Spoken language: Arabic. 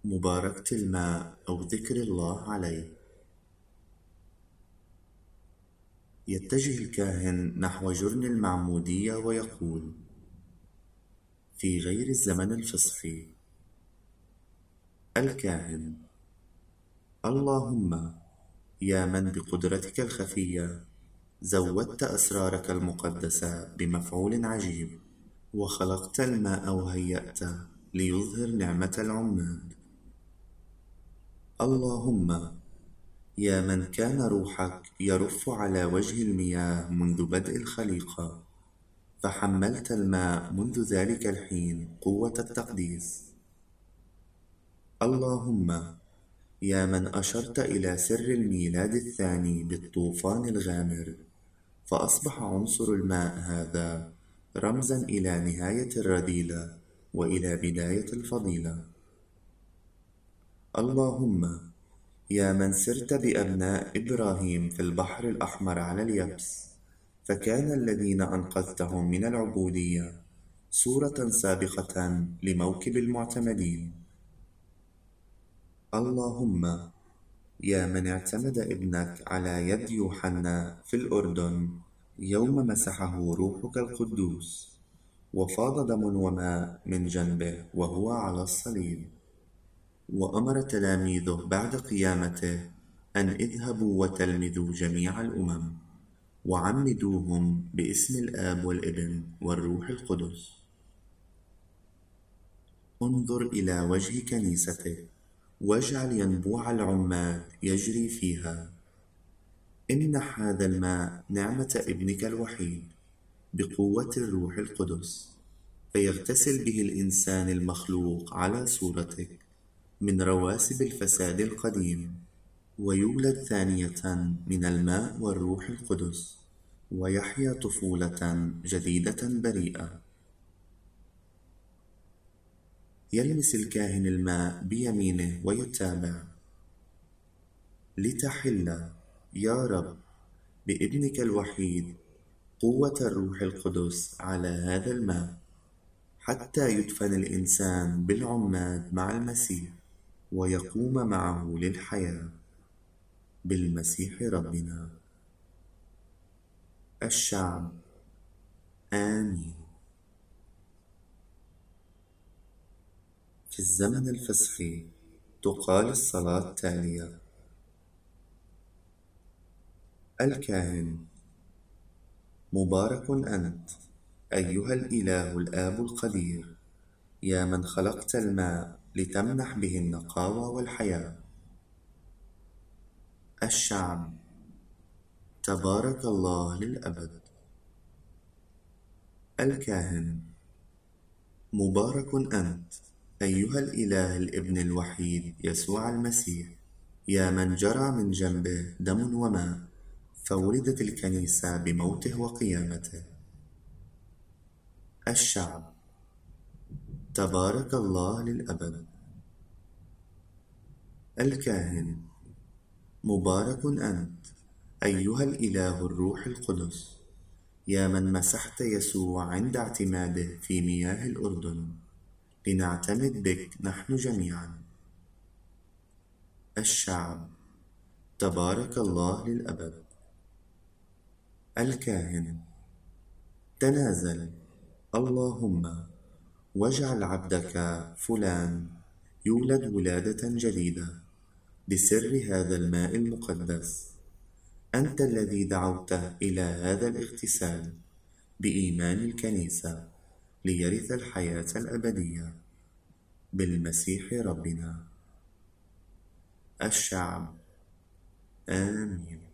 مباركة الماء أو ذكر الله عليه. يتجه الكاهن نحو جرن المعمودية ويقول في غير الزمن الفصحي: الكاهن: اللهم يا من بقدرتك الخفية زودت أسرارك المقدسة بمفعول عجيب، وخلقت الماء وهيأته ليظهر نعمة العماد. اللهم يا من كان روحك يرف على وجه المياه منذ بدء الخليقة، فحملت الماء منذ ذلك الحين قوة التقديس. اللهم يا من أشرت إلى سر الميلاد الثاني بالطوفان الغامر، فأصبح عنصر الماء هذا رمزا إلى نهاية الرذيلة وإلى بداية الفضيلة. اللهم يا من سرت بأبناء إبراهيم في البحر الأحمر على اليبس، فكان الذين أنقذتهم من العبودية صورة سابقة لموكب المعتمدين. اللهم يا من اعتمد ابنك على يد يوحنا في الأردن يوم مسحه روحك القدوس، وفاض دم وماء من جنبه وهو على الصليب، وأمر تلاميذه بعد قيامته أن اذهبوا وتلمذوا جميع الأمم وعمدوهم باسم الآب والابن والروح القدس. انظر إلى وجه كنيستك واجعل ينبوع العماد يجري فيها. امنح هذا الماء نعمة ابنك الوحيد بقوة الروح القدس، فيغتسل به الإنسان المخلوق على صورتك من رواسب الفساد القديم، ويولد ثانية من الماء والروح القدس، ويحيا طفولة جديدة بريئة. يلمس الكاهن الماء بيمينه ويتابع: لتحل يا رب بابنك الوحيد قوة الروح القدس على هذا الماء، حتى يدفن الإنسان بالعماد مع المسيح ويقوم معه للحياة بالمسيح ربنا. الشعب: آمين. في الزمن الفصحي تقال الصلاة التالية: الكاهن: مبارك أنت أيها الإله الآب القدير، يا من خلقت الماء لتمنح به النقاوة والحياة. الشعب: تبارك الله للأبد. الكاهن: مبارك أنت أيها الإله الابن الوحيد يسوع المسيح، يا من جرى من جنبه دم وماء، فولدت الكنيسة بموته وقيامته. الشعب: تبارك الله للأبد. الكاهن: مبارك أنت أيها الإله الروح القدس، يا من مسحت يسوع عند اعتماده في مياه الأردن، لنعتمد بك نحن جميعا. الشعب: تبارك الله للأبد. الكاهن: تنازل اللهم واجعل عبدك فلان يولد ولادة جديدة بسر هذا الماء المقدس. أنت الذي دعوته إلى هذا الاغتسال بإيمان الكنيسة ليرث الحياة الأبدية بالمسيح ربنا. الشعب: آمين.